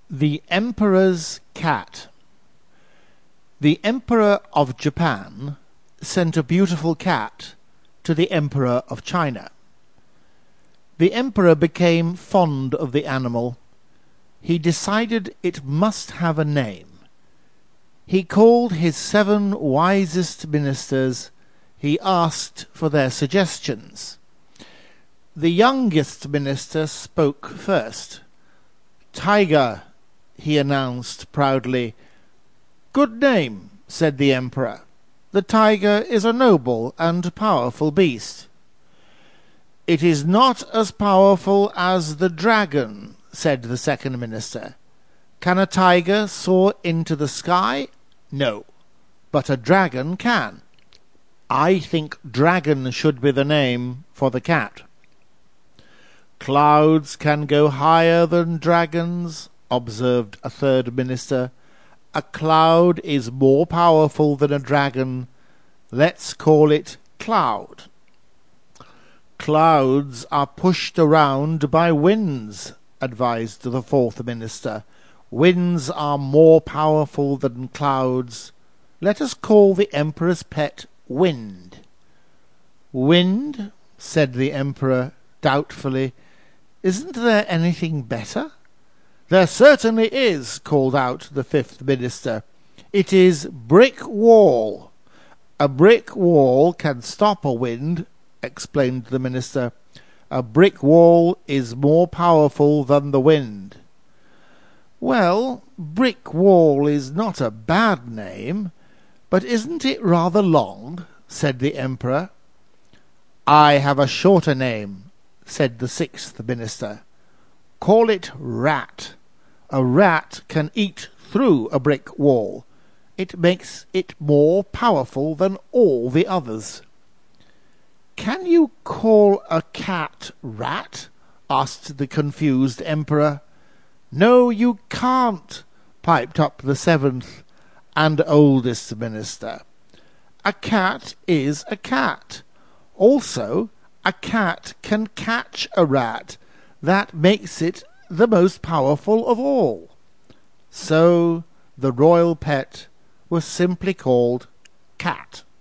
The Emperor's Cat. The Emperor of Japan sent a beautiful cat to the Emperor of China. The Emperor became fond of the animal. He decided it must have a name. He called his 7 wisest ministers. He asked for their suggestions. The youngest minister spoke first. "Tiger," he announced proudly. "Good name," said the Emperor. "The tiger is a noble and powerful beast." "It is not as powerful as the dragon," said the second minister. "Can a tiger soar into the sky? No, but a dragon can. I think dragon should be the name for the cat." "Clouds can go higher than dragons," observed a third minister. "A cloud is more powerful than a dragon. Let's call it Cloud." "Clouds are pushed around by winds," advised the fourth minister. "Winds are more powerful than clouds. Let us call the Emperor's pet Wind." "Wind?" said the Emperor doubtfully. "Isn't there anything better?" "There certainly is," called out the fifth minister. "It is Brick Wall." "A brick wall can stop a wind," explained the minister. "A brick wall is more powerful than the wind." "Well, Brick Wall is not a bad name, but isn't it rather long?" said the Emperor. "I have a shorter name," said the sixth minister. "Call it Rat. A rat can eat through a brick wall. It makes it more powerful than all the others." "Can you call a cat Rat?" asked the confused Emperor. "No, you can't," piped up the seventh and oldest minister. "A cat is a cat. Also, a cat can catch a rat. That makes it the most powerful of all." So the royal pet was simply called Cat.